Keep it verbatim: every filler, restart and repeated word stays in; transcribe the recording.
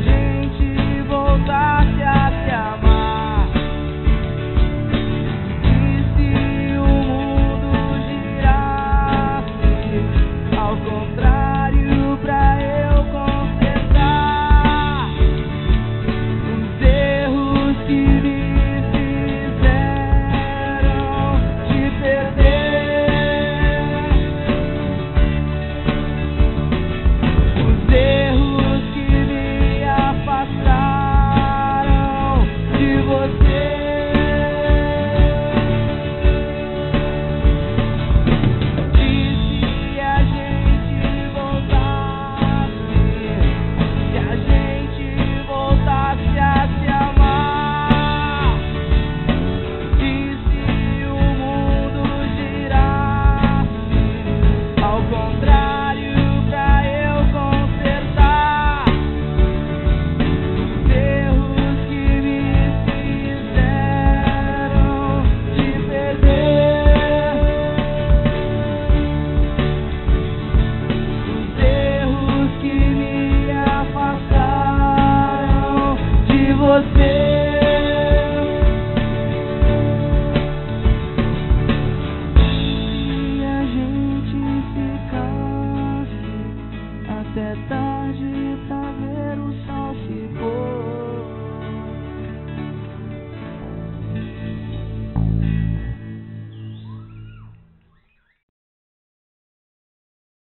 gente voltasse a se amar, e se o mundo girasse ao contrário pra eu consertar os erros que me fizeram te perder, os erros que me afastaram de você. Se a gente voltasse, se a gente voltasse a se amar, e se o mundo girasse ao contrário pra eu consertar os erros que me fizeram te perder, os erros que me afastaram de você. Se a gente ficasse até tarde,